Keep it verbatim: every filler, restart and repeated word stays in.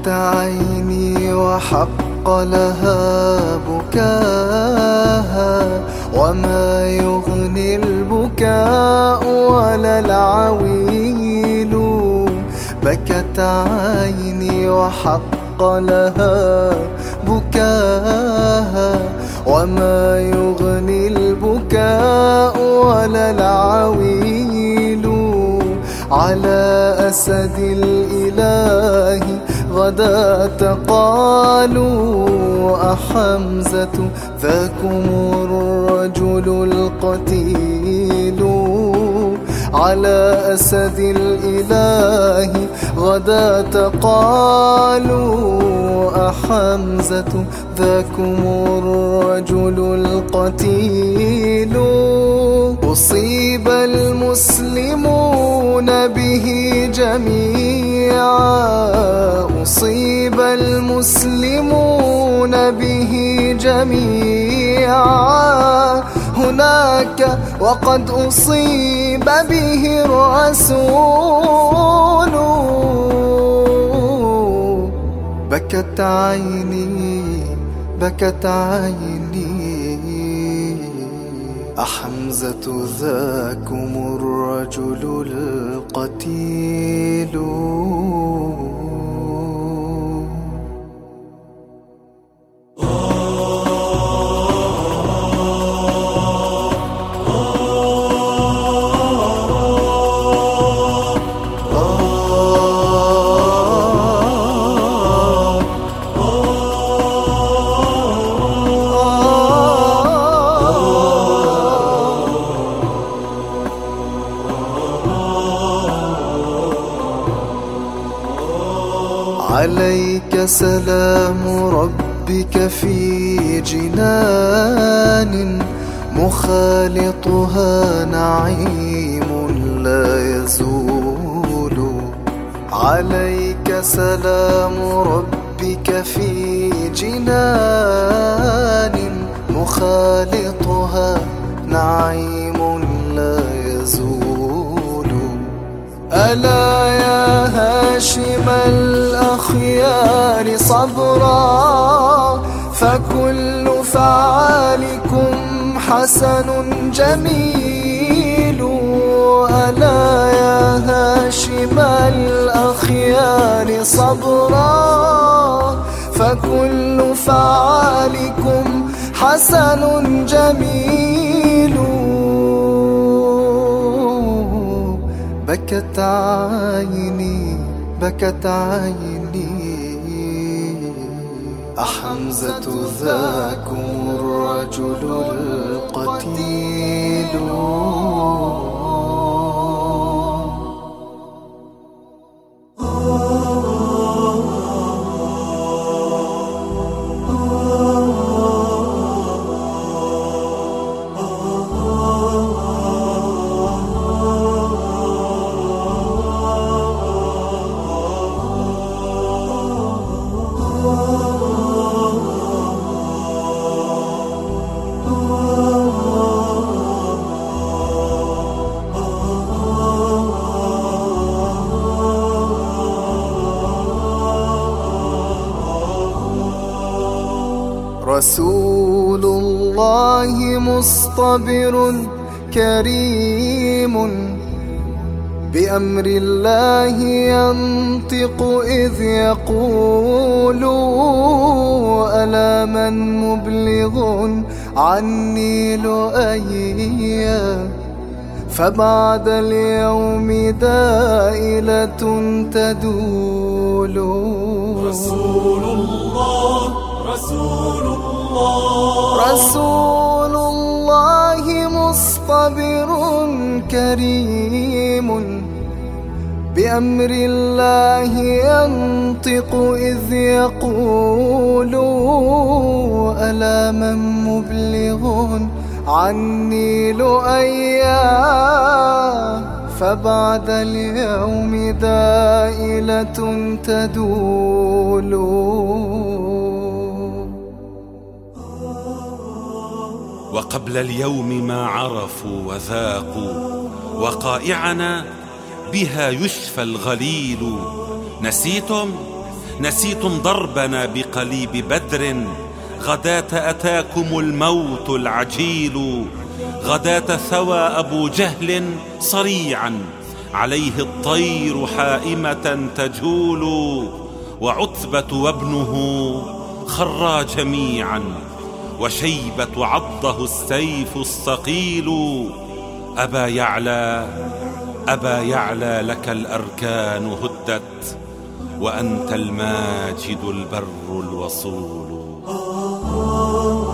بكت عيني وحق لها بكاها، وما يغني البكاء ولا العويل. بكت عيني وحق لها بكاها، وما يغني البكاء ولا العويل. على أسد الإله غداة قالوا أحمزة ذاكم الرجل القتيل. على أسد الإله غداة قالوا أحمزة ذاكم الرجل القتيل. أصيب المسلمون به جميعا، أصيب المسلمون به جميعا هناك، وقد أصيب به الرسول. بكت عيني بكت عيني أحمزة ذاكم الرجل القتيل. عليك سلام ربك في جنان، مخالطها نعيم لا يزول. عليك سلام ربك في جنان، مخالطها نعيم لا يزول. ألا يا هاشم الأخيار صبرا، فكل فعالكم حسن جميل. ألا يا هاشم الأخيار صبرا، فكل فعالكم حسن جميل. بكت عيني بكت عيني أحمزة ذاكم الرجل القتيل. رسول الله مصطبر كريم، بأمر الله ينطق إذ يقول ألا من مبلغ عني لؤيا، فبعد اليوم دائلة تدول. رسول الله رسول الله رسول الله مصطبر كريم، بأمر الله ينطق إذ يقول ألا من مبلغ عني لؤيا، فبعد اليوم دائلة تدول. وقبل اليوم ما عرفوا وذاقوا، وقائعنا بها يشفى الغليل. نسيتم نسيتم ضربنا بقليب بدر، غداة أتاكم الموت العجيل. غداة ثوى أبو جهل صريعا، عليه الطير حائمة تجول. وعتبة وابنه خرا جميعا، وشيبة عضه السيف الثقيل. أبا يعلى أبا يعلى لك الأركان هدت، وأنت الماجد البر الوصول.